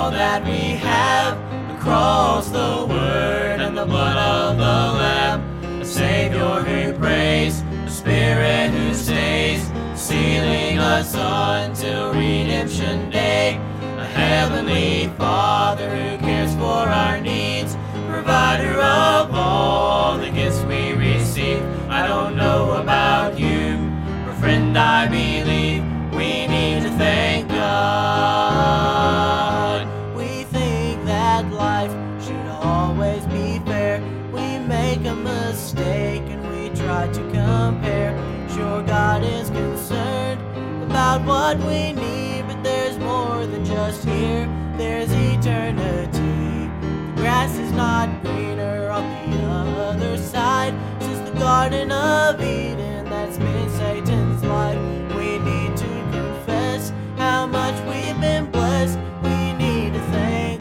all that we have, the cross, the word, and the blood of the Lamb, a Savior who prays, a Spirit who stays, sealing us until redemption day, a Heavenly Father who cares for our needs, provider of all the gifts we receive. I don't know about you, but friend, I believe we need to thank God. We think that life should always be fair. We make a mistake and we try to compare. Sure, God is concerned about what we need, but there's more than just here. There's eternity. The grass is not greener on the other side. Since the Garden of Eden, that's been Satan's life. We need to confess how much we've been blessed. We need to thank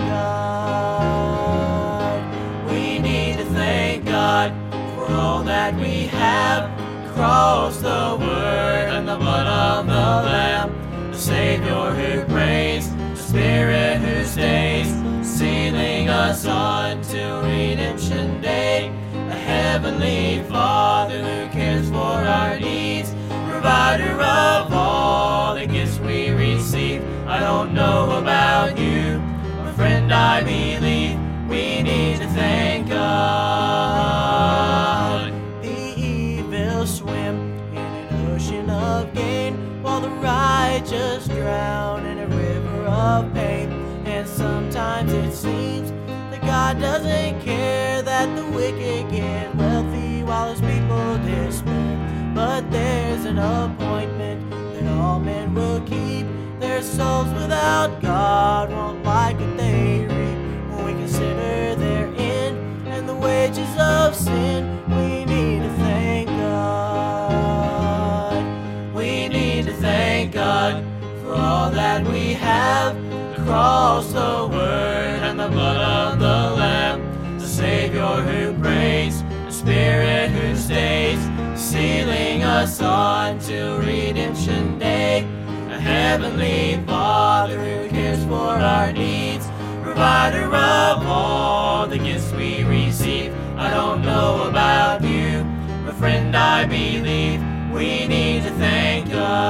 God. We need to thank God for all that we have, the cross, the word, and the blood of the Lamb, the Savior who prays, the Spirit who stays, sealing us until redemption day, a Heavenly Father who cares for our needs, provider of all the gifts we receive. I don't know about you, but friend, I believe we need to thank God. The evil swim in an ocean of gain, while the righteous drown in a river of pain. And sometimes it seems that God doesn't care that the wicked get wealthy while his people despair. But there's an appointment that all men will keep. Their souls without God won't like what they reap. When we consider their end and the wages of sin, we need to thank God. We need to thank God for all that we have, the cross, the word, and the blood of the Lamb, the Savior who prays, the Spirit who stays, sealing us until redemption day, a Heavenly Father who cares for our needs, provider of all the gifts we receive. I don't know about you, but friend, I believe we need to thank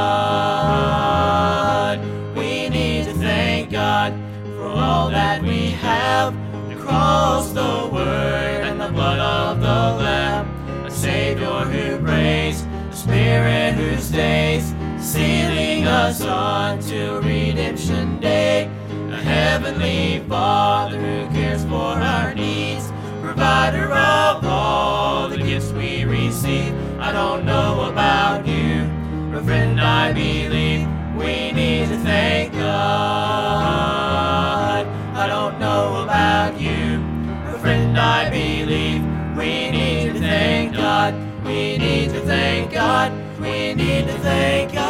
God. We need to thank God for all that we have, the cross, the word, and the blood of the Lamb, a Savior who prays, the Spirit who stays, sealing us until redemption day, a Heavenly Father who cares for our needs, provider of all the gifts we receive. I don't know about you, but friend, I believe we need to thank God. I don't know about you, but friend, I believe we need to thank God. We need to thank God. We need to thank God.